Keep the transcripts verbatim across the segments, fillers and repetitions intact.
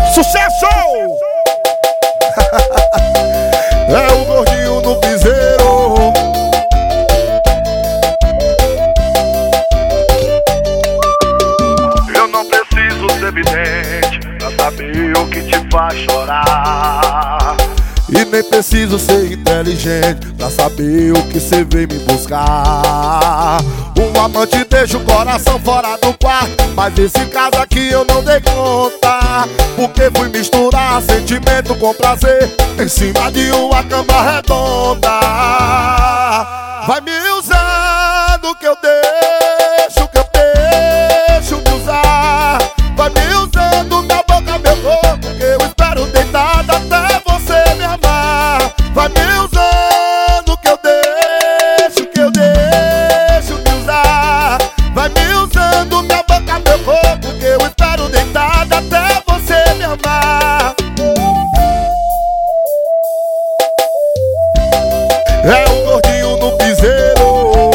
Sucesso! É o gordinho do piseiro. Eu não preciso ser vidente pra saber o que te faz chorar. E nem preciso ser inteligente pra saber o que cê vem me buscar. Um amante deixa o coração fora do quarto, mas esse caso aqui eu não dei conta, porque fui misturar sentimento com prazer em cima de uma cama redonda. Vai me usando que eu deixo, que eu deixo me usar. Vai me usando minha boca, meu corpo, que eu espero deitado até você me amar. Vai me usando que eu deixo, que eu deixo me usar. Vai me usando minha boca, meu corpo, que eu espero deitado até você me amar. É o gordinho no piseiro.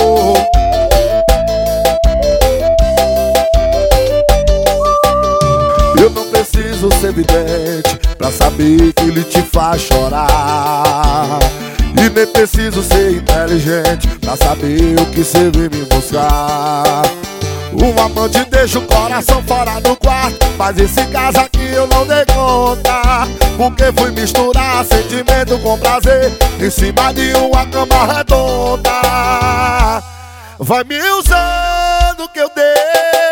Eu não preciso ser vidente pra saber que ele te faz chorar. E nem preciso ser inteligente pra saber o que cê vem me buscar. Um amante deixa o coração fora do quarto, mas esse caso aqui eu não dei conta, porque fui misturar sentimento com prazer em cima de uma cama redonda. Vai me usando que eu deixo,